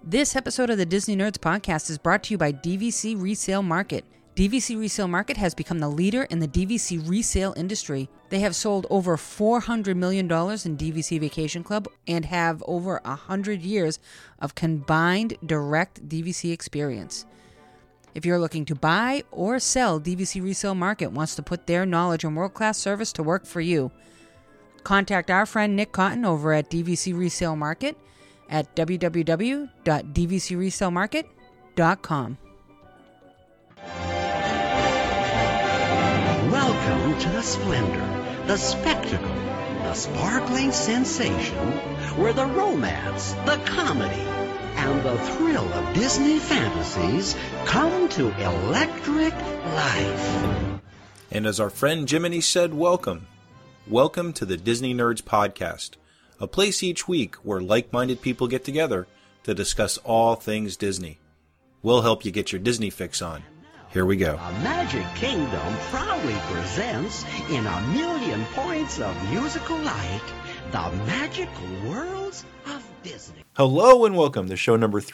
This episode of the Disney Nerds podcast is brought to you by DVC Resale Market. DVC Resale Market has become the leader in the DVC resale industry. They have sold over $400 million in DVC Vacation Club and have over 100 years of combined direct DVC experience. If you're looking to buy or sell, DVC Resale Market wants to put their knowledge and world-class service to work for you. Contact our friend Nick Cotton over at DVC Resale Market at www.dvcresalemarket.com. Welcome to the splendor, the spectacle, the sparkling sensation, where the romance, the comedy, and the thrill of Disney fantasies come to electric life. And as our friend Jiminy said, welcome. Welcome to the Disney Nerds Podcast, a place each week where like-minded people get together to discuss all things Disney. We'll help you get your Disney fix on. Here we go. A Magic Kingdom proudly presents, in a million points of musical light, the magical worlds of Disney. Hello and welcome to show number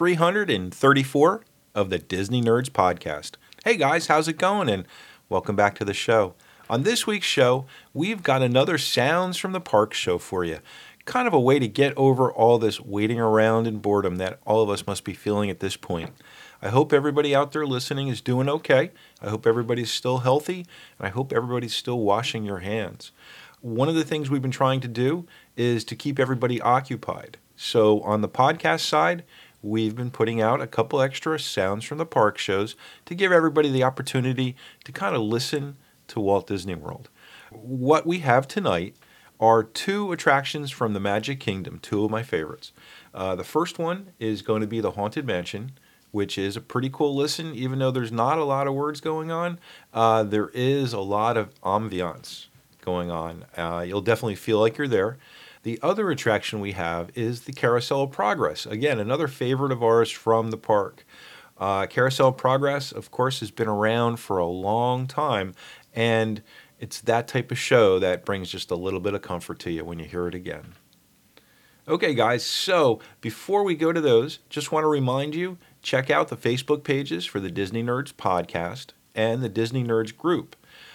334 of the Disney Nerds Podcast. Hey guys, how's it going? And welcome back to the show. On this week's show, we've got another Sounds from the Park show for you. Kind of a way to get over all this waiting around and boredom that all of us must be feeling at this point. I hope everybody out there listening is doing okay. I hope everybody's still healthy, and I hope everybody's still washing your hands. One of the things we've been trying to do is to keep everybody occupied. So on the podcast side, we've been putting out a couple extra Sounds from the Park shows to give everybody the opportunity to kind of listen to Walt Disney World. What we have tonight are two attractions from the Magic Kingdom, two of my favorites. The first one is going to be the Haunted Mansion, which is a pretty cool listen. Even though there's not a lot of words going on, there is a lot of ambiance going on. You'll definitely feel like you're there. The other attraction we have is the Carousel of Progress. Again, another favorite of ours from the park. Carousel of Progress, of course, has been around for a long time, and it's that type of show that brings just a little bit of comfort to you when you hear it again. Okay, guys, so before we go to those, just want to remind you, check out the Facebook pages for the Disney Nerds Podcast and the Disney Nerds Group.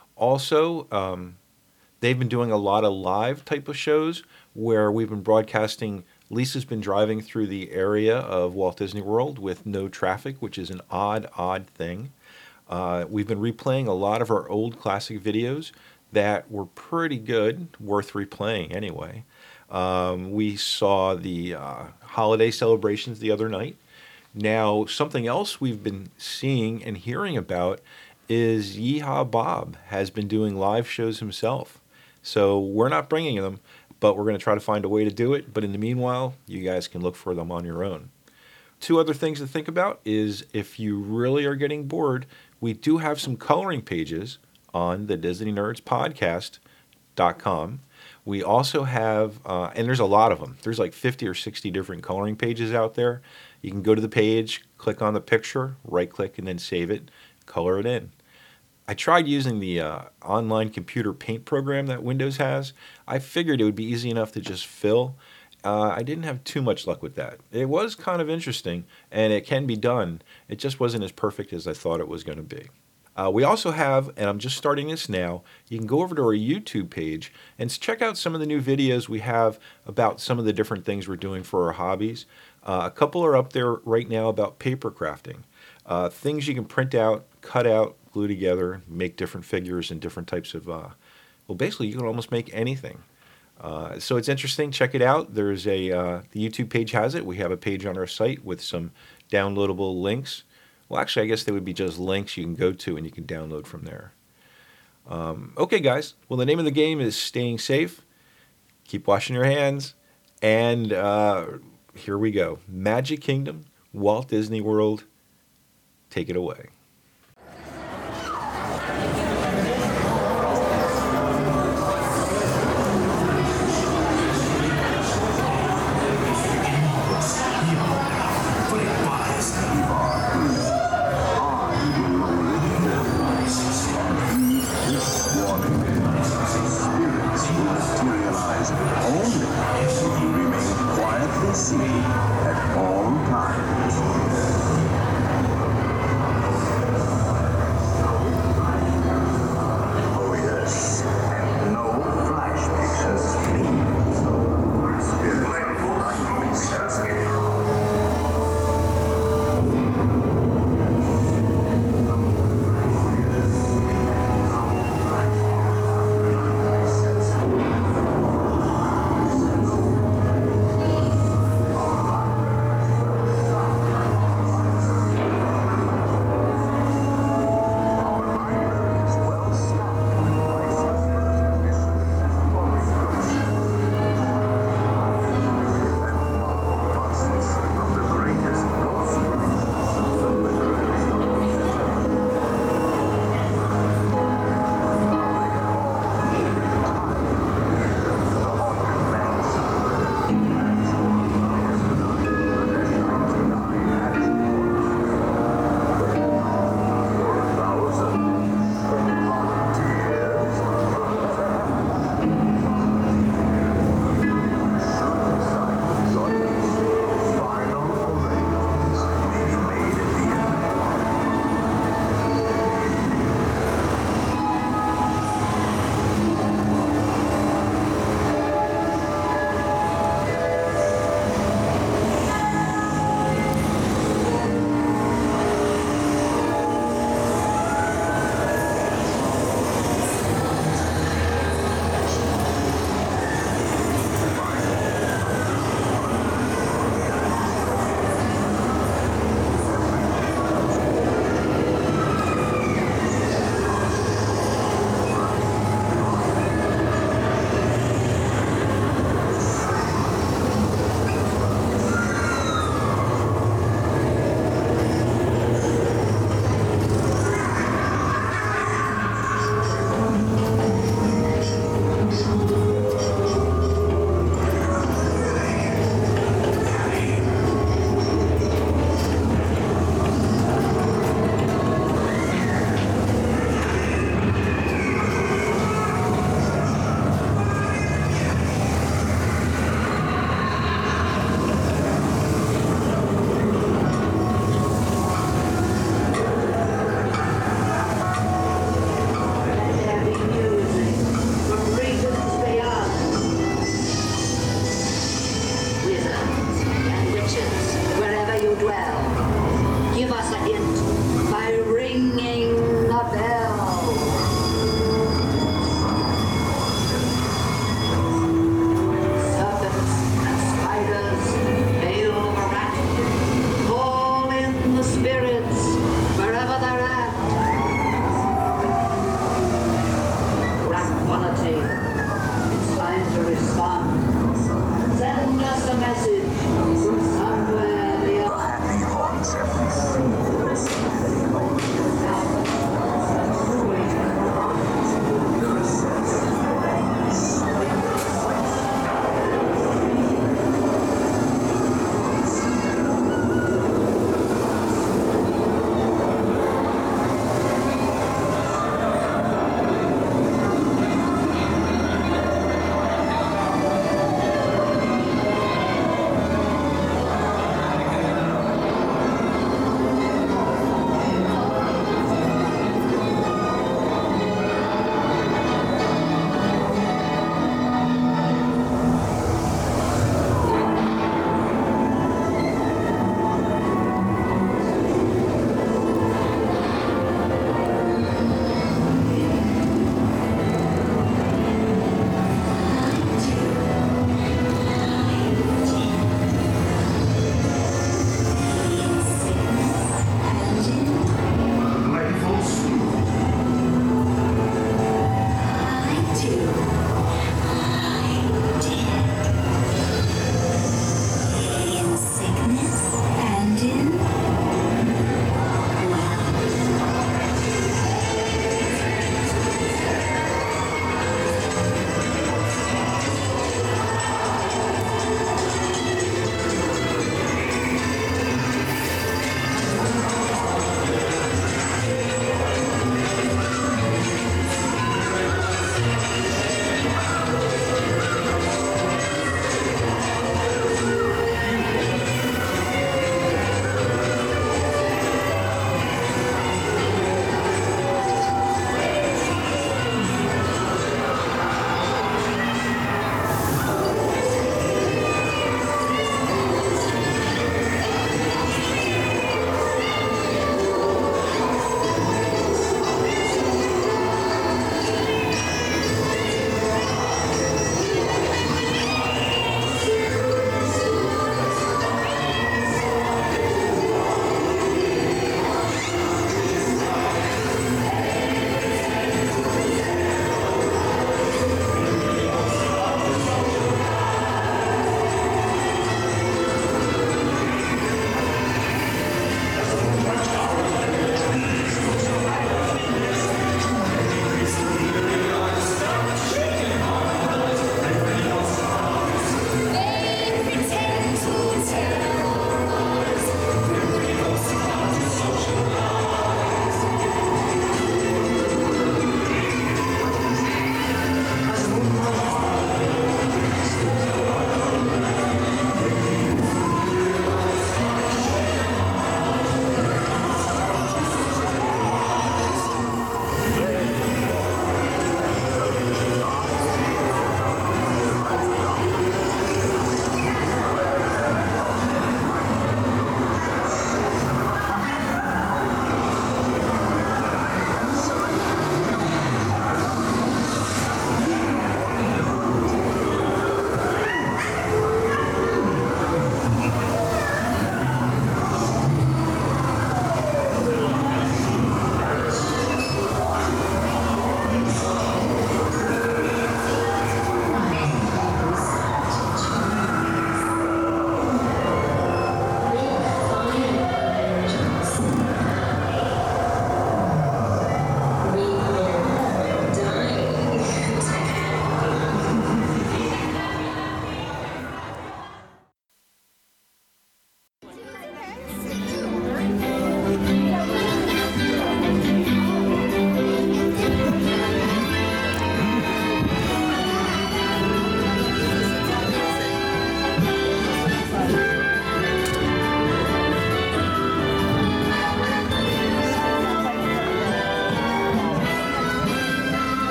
Also, they've been doing a lot of live type of shows where we've been broadcasting. Lisa's been driving through the area of Walt Disney World with no traffic, which is an odd thing. We've been replaying a lot of our old classic videos that were pretty good, worth replaying anyway. We saw the holiday celebrations the other night. Now, something else we've been seeing and hearing about is Yeehaw Bob has been doing live shows himself. So we're not bringing them, but we're going to try to find a way to do it. But in the meanwhile, you guys can look for them on your own. Two other things to think about is if you really are getting bored, we do have some coloring pages on the Disney Nerds Podcast.com. We also have, and there's a lot of them. There's like 50 or 60 different coloring pages out there. You can go to the page, click on the picture, right-click, and then save it, color it in. I tried using the online computer paint program that Windows has. I figured it would be easy enough to just fill. I didn't have too much luck with that. It was kind of interesting, and it can be done. It just wasn't as perfect as I thought it was going to be. We also have, and I'm just starting this now, you can go over to our YouTube page and check out some of the new videos we have about some of the different things we're doing for our hobbies. A couple are up there right now about paper crafting. Things you can print out, cut out, glue together, make different figures and different types of, well, basically you can almost make anything. So it's interesting. Check it out. There's the YouTube page has it. We have a page on our site with some downloadable links. Well, actually, I guess they would be just links you can go to and you can download from there. Okay, guys. Well, the name of the game is staying safe. Keep washing your hands. And here we go. Magic Kingdom, Walt Disney World. Take it away. Only if you remain quietly seated at all times. Oh yes, and no flash pictures, please. We're playing for moving stars again.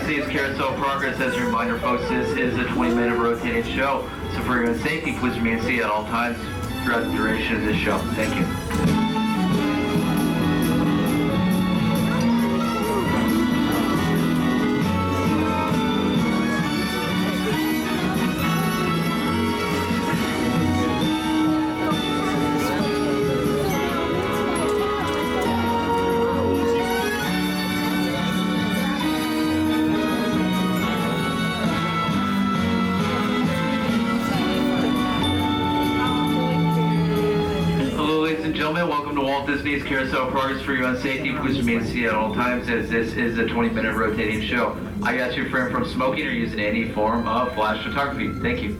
see is Carousel Progress. As a reminder, folks, this is a 20-minute rotating show. So for your own safety, please remain seated at all times throughout the duration of this show. Thank you. Welcome to Walt Disney's Carousel Progress. For your own safety, please remain seated at all times, as this is a 20-minute rotating show. I ask you to refrain from smoking or using any form of flash photography. Thank you.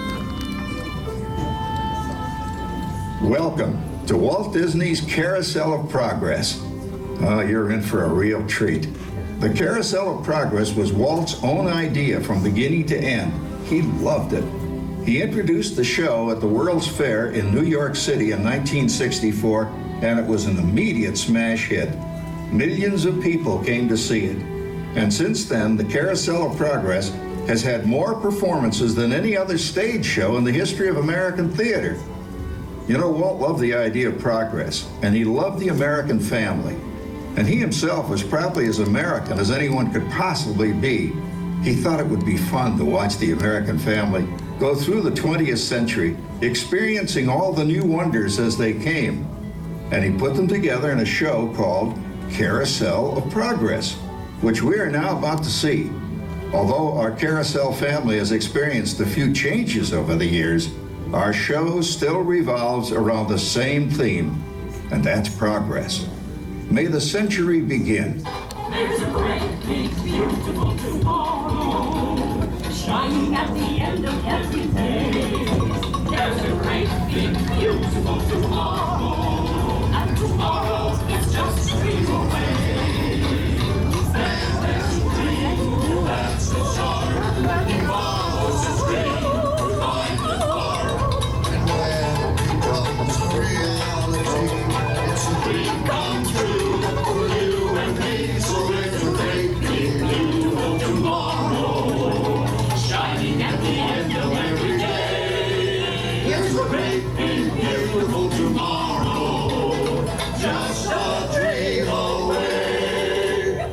Welcome to Walt Disney's Carousel of Progress. Oh, you're in for a real treat. The Carousel of Progress was Walt's own idea from beginning to end. He loved it. He introduced the show at the World's Fair in New York City in 1964, and it was an immediate smash hit. Millions of people came to see it. And since then, the Carousel of Progress has had more performances than any other stage show in the history of American theater. You know, Walt loved the idea of progress, and he loved the American family. And he himself was probably as American as anyone could possibly be. He thought it would be fun to watch the American family go through the 20th century, experiencing all the new wonders as they came. And he put them together in a show called Carousel of Progress, which we are now about to see. Although our Carousel family has experienced a few changes over the years, our show still revolves around the same theme, and that's progress. May the century begin. There's a great, big, beautiful tomorrow, shining at the end of every day. There's a great, big, beautiful tomorrow, and tomorrow is just a dream away. And there's a dream that's so sharp, tomorrow's a dream, find the spark. And when it becomes reality, it's a dream come true for you and me. So there's a great, big, beautiful tomorrow, shining at the end of every day. There's a great, big, beautiful tomorrow, just a dream away.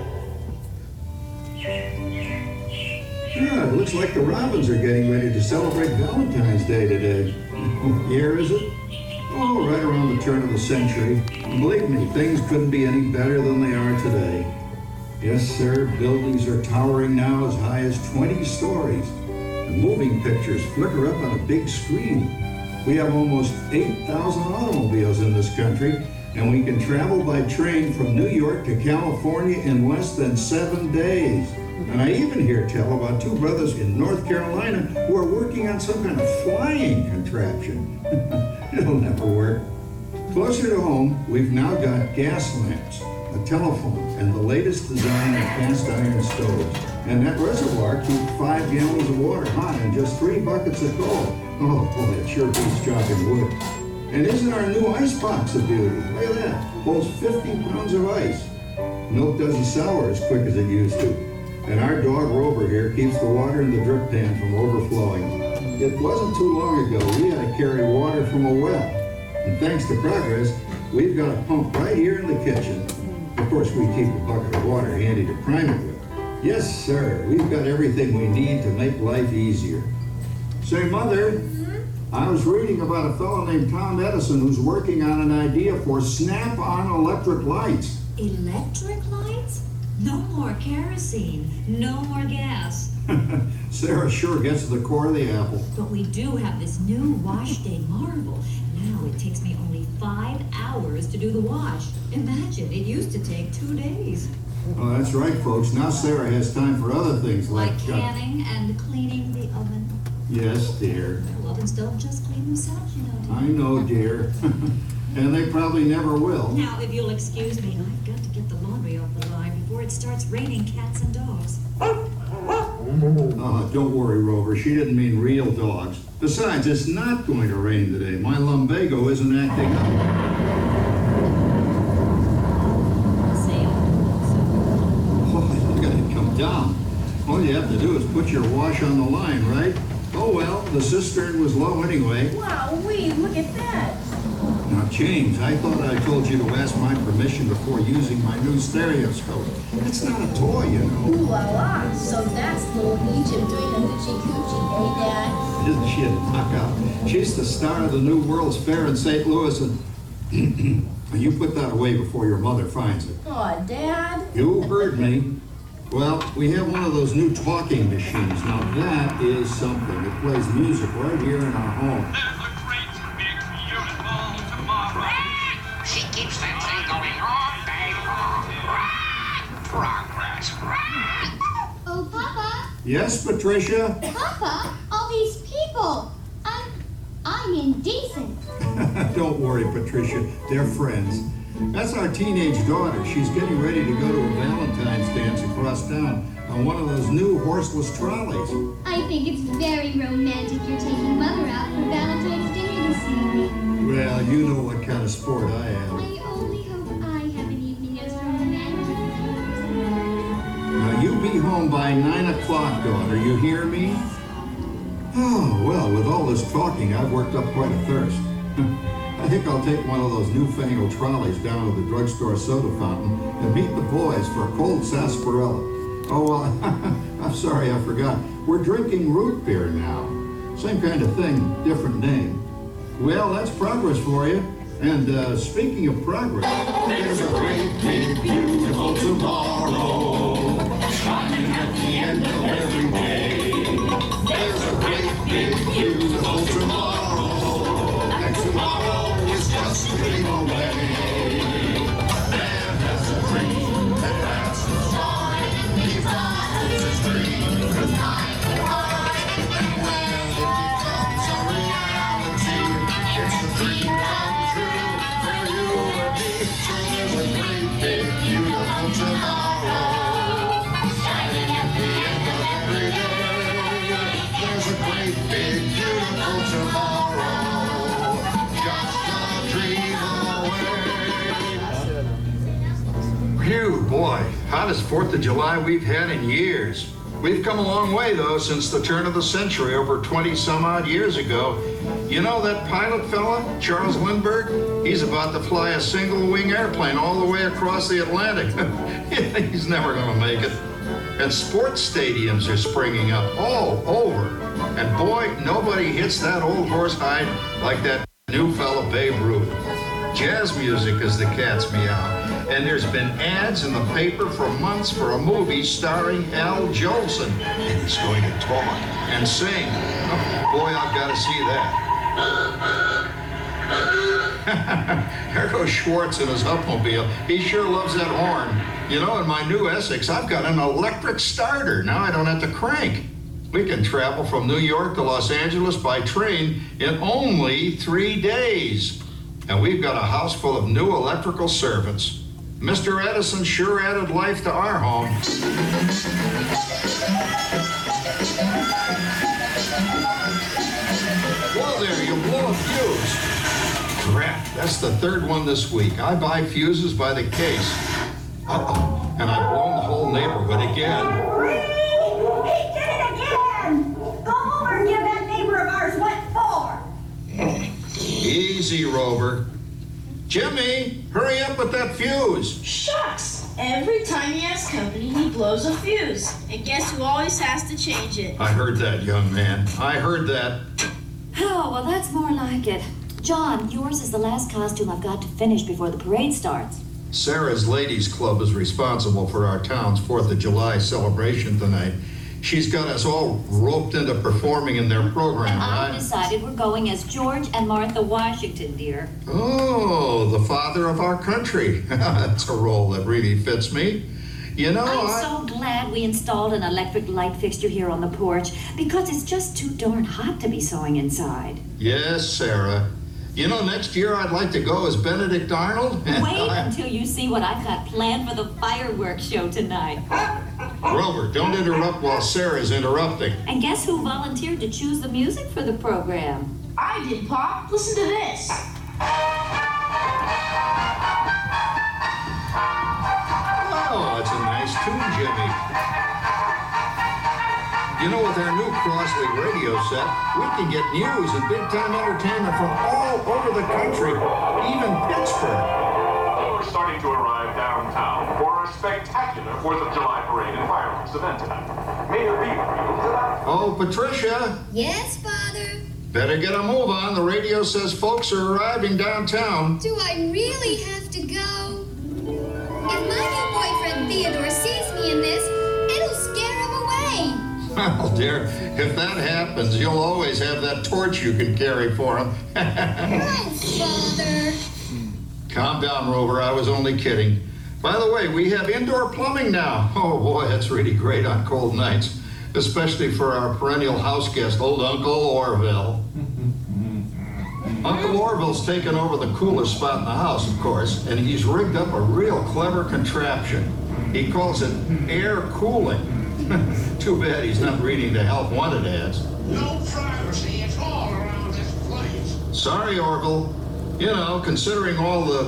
Yeah, it looks like the Robins are getting ready to celebrate Valentine's Day today. What year is it? Oh, right around the turn of the century. And believe me, things couldn't be any better than they are today. Yes, sir, buildings are towering now as high as 20 stories. And moving pictures flicker up on a big screen. We have almost 8,000 automobiles in this country, and we can travel by train from New York to California in less than 7 days. And I even hear tell about two brothers in North Carolina who are working on some kind of flying contraption. It'll never work. Closer to home, we've now got gas lamps, a telephone, and the latest design of cast iron stoves. And that reservoir keeps 5 gallons of water hot and just 3 buckets of coal. Oh, boy, it sure beats chopping wood. And isn't our new ice box a beauty? Look at that. Holds 50 pounds of ice. Milk doesn't sour as quick as it used to. And our dog Rover here keeps the water in the drip pan from overflowing. It wasn't too long ago we had to carry water from a well. And thanks to progress, we've got a pump right here in the kitchen. Of course, we keep a bucket of water handy to prime it with. Yes, sir, we've got everything we need to make life easier. Say, Mother, I was reading about a fellow named Tom Edison who's working on an idea for snap-on electric lights. Electric lights? No more kerosene, no more gas. Sarah sure gets to the core of the apple. But we do have this new wash day marvel. Now it takes me only 5 hours to do the wash. Imagine, it used to take 2 days. Oh, that's right, folks. Now Sarah has time for other things Like canning and cleaning the oven. Yes, dear. Well, ovens don't just clean themselves, you know, dear. I know, dear. And they probably never will. Now, if you'll excuse me, I've got to get the laundry off the line before it starts raining cats and dogs. Don't worry, Rover. She didn't mean real dogs. Besides, it's not going to rain today. My lumbago isn't acting up. Oh, look at it come down. you have to do is put your wash on the line, right? Oh well, the cistern was low anyway. Wow, look at that. Now, James, I thought I told you to ask my permission before using my new stereoscope. It's not a toy, you know. Ooh la la. So that's little Egypt doing the hoochie coochie, eh, Dad? Isn't she a knockout? She's the star of the new World's Fair in St. Louis, and you put that away before your mother finds it. Aw, Dad. You heard me. Well, we have one of those new talking machines. Now, that is something. It plays music right here in our home. She keeps that thing going all day long. Progress. Oh, Papa. Yes, Patricia? Papa, all these people. I'm indecent. Don't worry, Patricia. They're friends. That's our teenage daughter. She's getting ready to go to a Valentine's dance across town on one of those new horseless trolleys. I think it's very romantic you're taking Mother out for Valentine's dinner this evening. Well, you know what kind of sport I am. I only hope I have an evening as romantic as yours. Now, you be home by 9 o'clock, daughter. You hear me? Oh, well, with all this talking, I've worked up quite a thirst. I think I'll take one of those newfangled trolleys down to the drugstore soda fountain and meet the boys for a cold sarsaparilla. Oh, well, I'm sorry, I forgot. We're drinking root beer now. Same kind of thing, different name. Well, that's progress for you. And speaking of progress, There's a great big beautiful tomorrow shining at the end of every day. There's a great big beautiful tomorrow, and tomorrow is just a dream away. Man has a dream that lasts a time. He follows his dream from night to night, and when it becomes a reality, it's a dream come true for you and me. So there's a great big beautiful tomorrow shining at the end of every day. There's a great big beautiful tomorrow, just a dream away. phew, boy, hottest 4th of July we've had in years. We've come a long way, though, since the turn of the century, over 20-some-odd years ago. You know that pilot fella, Charles Lindbergh? He's about to fly a single-wing airplane all the way across the Atlantic. He's never going to make it. And sports stadiums are springing up all over. And boy, nobody hits that old horse hide like that new fella Babe Ruth. Jazz music is the cat's meow. And there's been ads in the paper for months for a movie starring Al Jolson. And he's going to talk and sing. Oh, boy, I've got to see that. There goes Schwartz in his Upmobile. He sure loves that horn. You know, in my new Essex, I've got an electric starter. Now I don't have to crank. We can travel from New York to Los Angeles by train in only 3 days. And we've got a house full of new electrical servants. Mr. Edison sure added life to our home. Whoa there, you blow a fuse. Crap, that's the 3rd one this week. I buy fuses by the case. Uh-oh, and I've blown the whole neighborhood again. He did it again! Go over and give that neighbor of ours what for. Easy, Rover. Jimmy, hurry up with that fuse. Shucks! Every time he has company, he blows a fuse. And guess who always has to change it? I heard that, young man. I heard that. Oh, well, that's more like it. John, yours is the last costume I've got to finish before the parade starts. Sarah's Ladies Club is responsible for our town's 4th of July celebration tonight. She's got us all roped into performing in their program. And I've decided we're going as George and Martha Washington, dear. Oh, the father of our country. That's a role that really fits me. You know, I'm so glad we installed an electric light fixture here on the porch because it's just too darn hot to be sewing inside. Yes, Sarah. You know, next year I'd like to go as Benedict Arnold. Wait until you see what I've got planned for the fireworks show tonight. Rover, don't interrupt while Sarah's interrupting. And guess who volunteered to choose the music for the program? I did, Pop. Listen to this. Oh, it's a nice tune, Jimmy. You know, with our new Crossley radio set, we can get news and big-time entertainment from all over the country, even Pittsburgh. We're starting to arrive downtown for a spectacular 4th of July parade and fireworks event tonight. Mayor Beaver. Oh, Patricia. Yes, Father? Better get a move on. The radio says folks are arriving downtown. Do I really have to go? If my new boyfriend Theodore sees me in this, it'll scare him away. Well, dear, if that happens, you'll always have that torch you can carry for him. Oh, Father. Calm down, Rover. I was only kidding. By the way, we have indoor plumbing now. Oh, boy, that's really great on cold nights, especially for our perennial house guest, old Uncle Orville. Uncle Orville's taken over the coolest spot in the house, of course, and he's rigged up a real clever contraption. He calls it air cooling. Too bad he's not reading the Help Wanted ads. No privacy at all around this place. Sorry, Orville. You know, considering all the...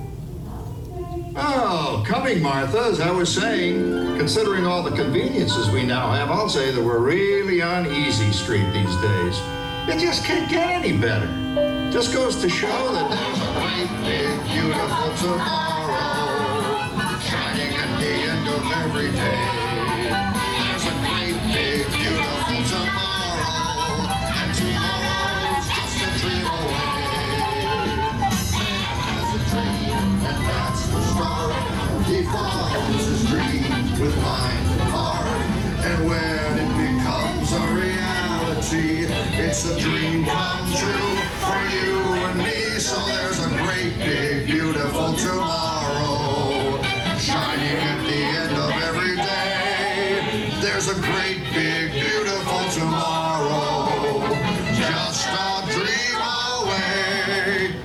Oh, coming, Martha, as I was saying, considering all the conveniences we now have, I'll say that we're really on easy street these days. It just can't get any better. Just goes to show that there's a great, big, beautiful tomorrow shining at the end of every day. There's a great, big, beautiful tomorrow, and tomorrow's just a dream away. Man has a dream, and that's the start. He follows his dream with mind and heart, and when it becomes a reality, it's a dream come true for you and me. So there's a great, big, beautiful tomorrow shining at the end of every day. There's a great, big, beautiful tomorrow, just a dream away.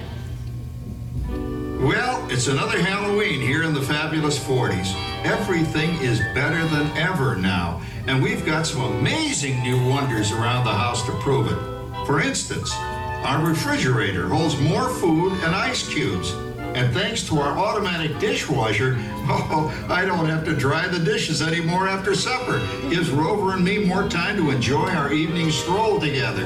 Well, it's another Halloween here in the fabulous 40s. Everything is better than ever now, and we've got some amazing new wonders around the house to prove it. For instance, our refrigerator holds more food and ice cubes. And thanks to our automatic dishwasher, I don't have to dry the dishes anymore after supper. Gives Rover and me more time to enjoy our evening stroll together.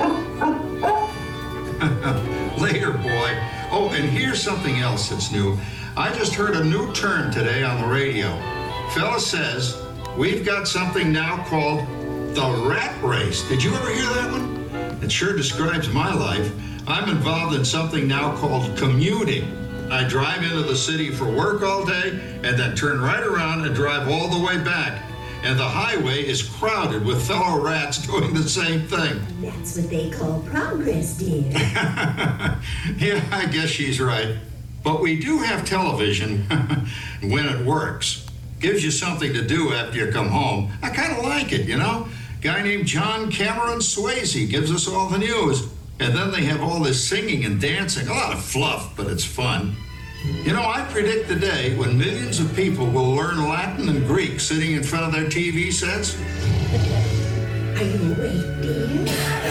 Later, boy. Oh, and here's something else that's new. I just heard a new term today on the radio. Fella says, we've got something now called the rat race. Did you ever hear that one? It sure describes my life. I'm involved in something now called commuting. I drive into the city for work all day and then turn right around and drive all the way back. And the highway is crowded with fellow rats doing the same thing. That's what they call progress, dear. Yeah, I guess she's right. But we do have television when it works. Gives you something to do after you come home. I kind of like it, you know? Guy named John Cameron Swayze gives us all the news. And then they have all this singing and dancing. A lot of fluff, but it's fun. You know, I predict the day when millions of people will learn Latin and Greek sitting in front of their TV sets. Are you awake, dear?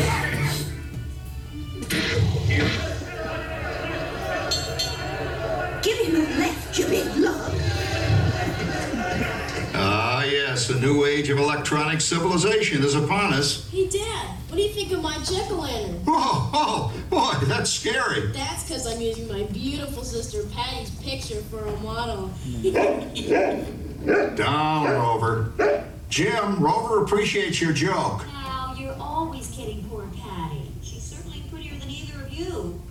Give him a lift, you big lug. Ah, yes, the new age of electronic civilization is upon us. Hey, Dad, what do you think of my jack-o'-lantern? Oh, boy, that's scary. That's because I'm using my beautiful sister Patty's picture for a model. Down, Rover. Jim, Rover appreciates your joke. Now, you're always kidding poor Patty. She's certainly prettier than either of you.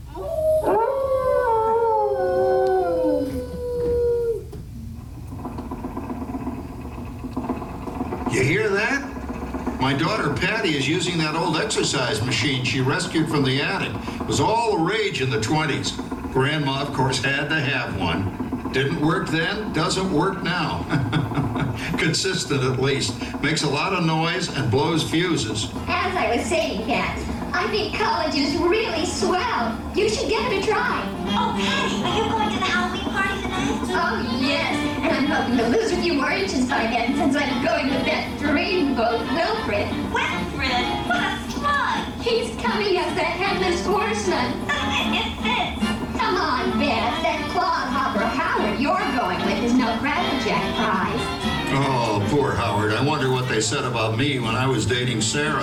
You hear that? My daughter Patty is using that old exercise machine she rescued from the attic. It was all the rage in the 20s. Grandma, of course, had to have one. Didn't work then, doesn't work now. Consistent, at least. Makes a lot of noise and blows fuses. As I was saying, Kat, I think college is really swell. You should give it a try. Oh, Patty, are you going to the Halloween party tonight? Oh, yes. And I'm hoping to lose a few more inches by then since I'm going with that dreamboat Wilfred. Wilfred? What a slug! He's coming as that headless horseman. It fits. Come on, Beth. That clodhopper Howard you're going with is no crackerjack prize. Oh, poor Howard. I wonder what they said about me when I was dating Sarah.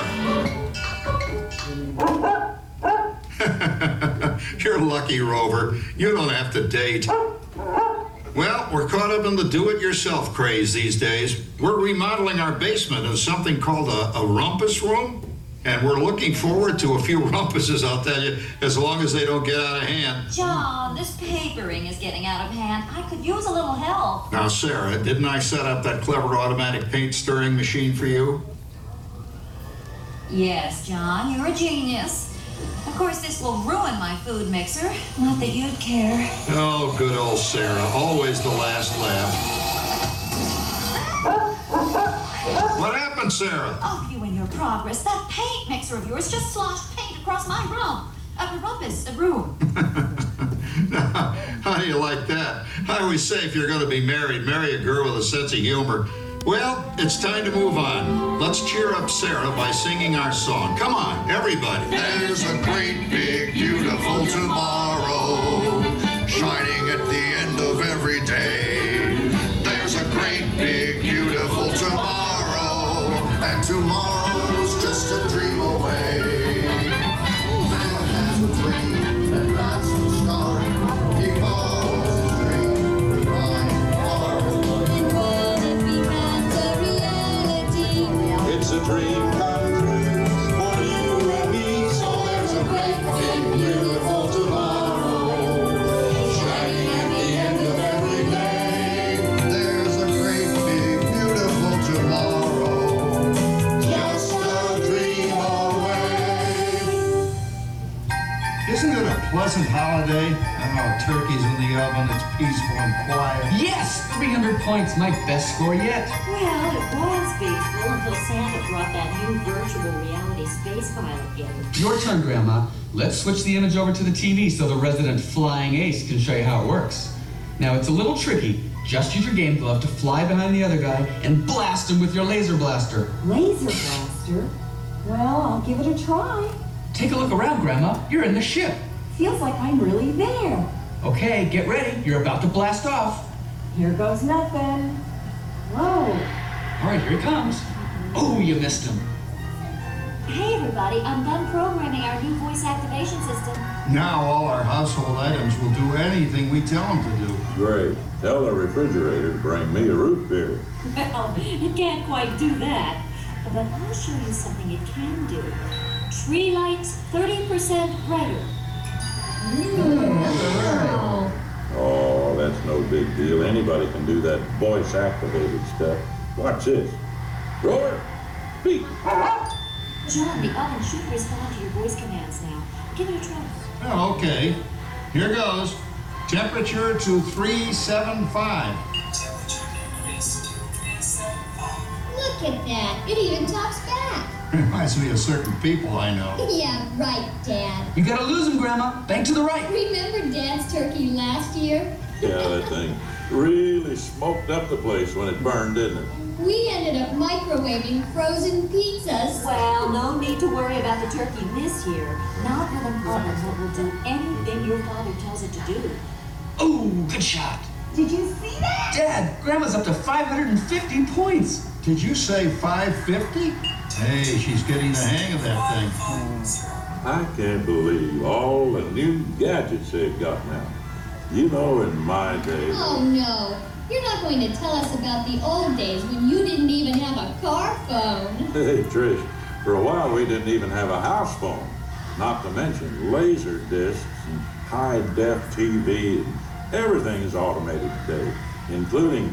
You're lucky, Rover. You don't have to date. Well, we're caught up in the do-it-yourself craze these days. We're remodeling our basement into something called a rumpus room. And we're looking forward to a few rumpuses, I'll tell you, as long as they don't get out of hand. John, this papering is getting out of hand. I could use a little help. Now, Sarah, didn't I set up that clever automatic paint stirring machine for you? Yes, John, you're a genius. Of course, this will ruin my food mixer. Not that you'd care. Oh, good old Sarah. Always the last laugh. What happened, Sarah? Oh, you and your progress. That paint mixer of yours just sloshed paint across my room. A room. How do you like that? I always say if you're going to be married, marry a girl with a sense of humor. Well, it's time to move on. Let's cheer up Sarah by singing our song. Come on, everybody. There's a great big beautiful tomorrow shining at the end of every day. There's a great big beautiful tomorrow, and tomorrow's just a dream away. Man has a dream, and that's the start. He follows his dream, behind bars. It's a dream come true for you and me. So there's a great big beautiful tomorrow shining at the end of every day. There's a great big beautiful tomorrow, just a dream away. Isn't it a pleasant holiday? Oh, turkey's in the oven, it's peaceful and quiet. Yes, 300 points, my best score yet. Well, it was peaceful until Santa brought that new virtual reality space pilot in. Your turn, Grandma. Let's switch the image over to the TV so the resident flying ace can show you how it works. Now, it's a little tricky. Just use your game glove to fly behind the other guy and blast him with your laser blaster. Laser blaster? Well, I'll give it a try. Take a look around, Grandma. You're in the ship. Feels like I'm really there. Okay, get ready. You're about to blast off. Here goes nothing. Whoa. All right, here he comes. Oh, you missed him. Hey, everybody, I'm done programming our new voice activation system. Now all our household items will do anything we tell them to do. Great. Tell the refrigerator to bring me a root beer. Well, it can't quite do that. But I'll show you something it can do. Tree lights 30% brighter. Wow. Oh, that's no big deal. Anybody can do that voice-activated stuff. Watch this. Roar! Beep! John, the oven should respond to your voice commands now. Give it a try. Oh, okay. Here goes. Temperature to 375. Look at that. It even talks back. Reminds me of certain people I know. Yeah, right, Dad. You gotta lose him, Grandma. Bank to the right. Remember Dad's turkey last year? Yeah, that thing really smoked up the place when it burned, didn't it? We ended up microwaving frozen pizzas. Well, no need to worry about the turkey this year. Not with an oven that will do anything your father tells it to do. Oh, good shot. Did you see that? Dad, Grandma's up to 550 points. Did you say 550? Hey, she's getting the hang of that thing. I can't believe all the new gadgets they've got now. You know, in my day... Oh, no. You're not going to tell us about the old days when you didn't even have a car phone. Hey, Trish, for a while we didn't even have a house phone. Not to mention laser discs and high-def TV. And everything is automated today, including...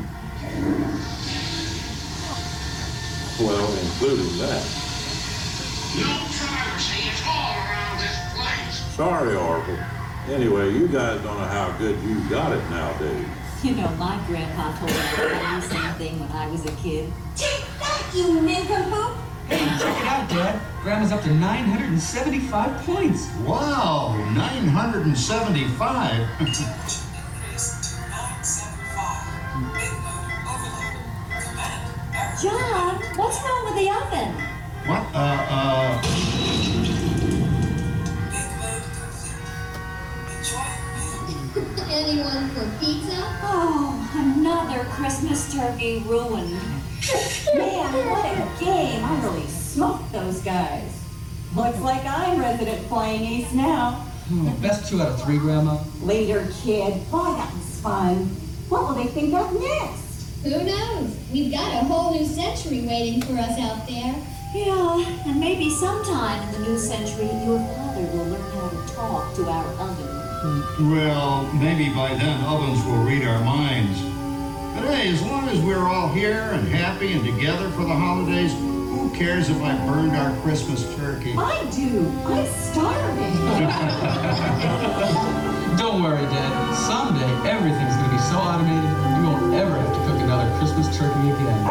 Well, including that. No privacy at all around this place. Sorry, Oracle. Anyway, you guys don't know how good you got it nowadays. You know, my grandpa told me the very same thing when I was a kid. Take that, you nincompoop! Hey, check it out, Dad. Grandma's up to 975 points. Wow, 975. John, what's wrong with the oven? What? And only one for pizza? Oh, another Christmas turkey ruined. Man, what a game. I really smoked those guys. Looks like I'm resident flying ace now. Best 2 out of 3, Grandma. Later, kid. Boy, that was fun. What will they think of next? Who knows? We've got a whole new century waiting for us out there. Yeah, and maybe sometime in the new century, your father will learn how to talk to our oven. Well, maybe by then ovens will read our minds. But hey, as long as we're all here and happy and together for the holidays, who cares if I burned our Christmas turkey? I do. I'm starving. Don't worry, Dad. Someday, everything's going to be so automated, you won't ever have to cook another Christmas turkey again.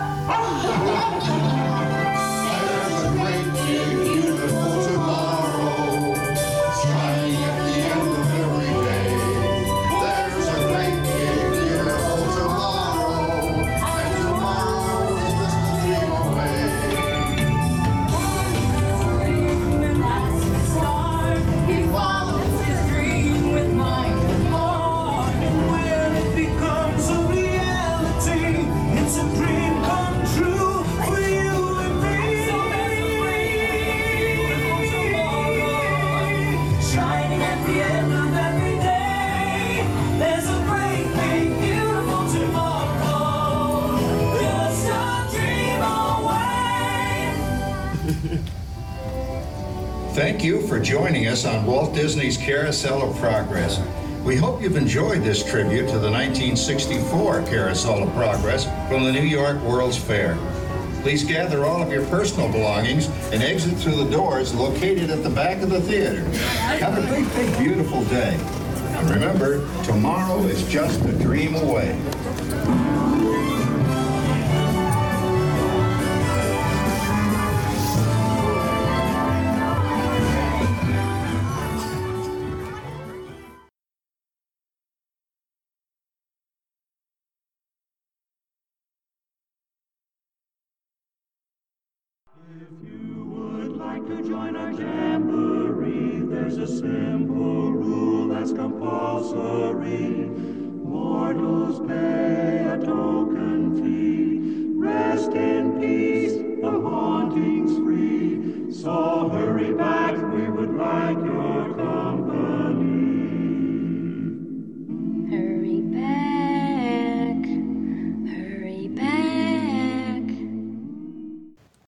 There's a great big beautiful tomorrow, shining at the end of every day. There's a great big beautiful tomorrow, and tomorrow is just a dream away. He follows his dream with mind and heart, and when it becomes a reality, it's a dream come true for you and me. So there's a great tomorrow, shining at the end of every day. There's a great big beautiful tomorrow, just a dream away. Thank you for joining us on Walt Disney's Carousel of Progress. We hope you've enjoyed this tribute to the 1964 Carousel of Progress from the New York World's Fair. Please gather all of your personal belongings and exit through the doors located at the back of the theater. Have a great, big, beautiful day. And remember, tomorrow is just a dream away. If you would like to join our jamboree, there's a simple rule that's compulsory. Mortals pay a token fee. Rest in peace, the haunting's free. So hurry back, we would like